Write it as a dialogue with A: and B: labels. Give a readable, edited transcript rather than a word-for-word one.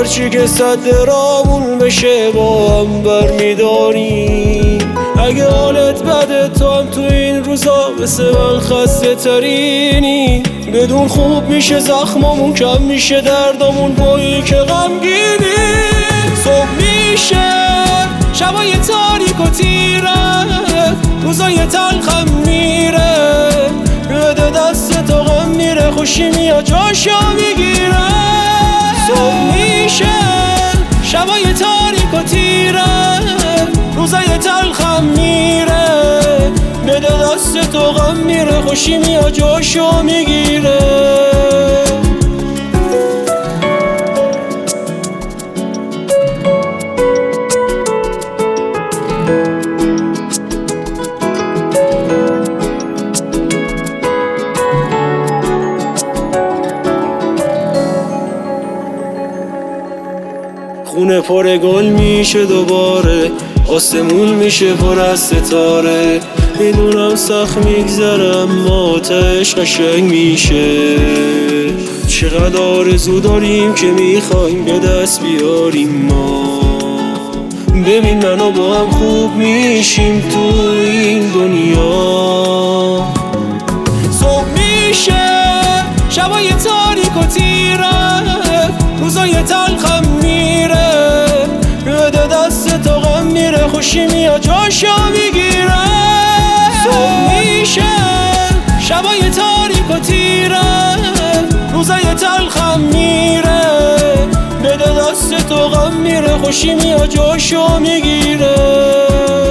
A: هرچی که صد رامون بشه با هم برمیداریم. اگه حالت بده تو هم تو این روزا مثل من خسته ترینی. بدون خوب میشه زخممون، کم میشه دردمون بایی که غمگینی. صبح میشه شبای تاریک و تیره، روزای تلخم میره، بده دست تو غم میره، خوشی میاد جاشو میگیره. صبح میشه شبای تاریک و تیره، روزای تلخم میره، بده دست تو غم میره، خوشی میاد جاشو میگیره. خونه پر گل میشه دوباره، آسمون میشه پر از ستاره. میدونم سخت میگذرم اما آتش قشنگ میشه. چقدر آرزو داریم که میخوایم به دست بیاریم ما. ببین منو با هم خوب میشیم تو این دنیا. صبح میشه شبای تاریک و تیره، روزای تلخم میره، بده دست تو غم میره، خوشی میاد جاشو میگیره. صبح میشه شبای تاریک و تیره، روزای تلخم میره، بده دست تو غم میره، خوشی میاد جاشو میگیره.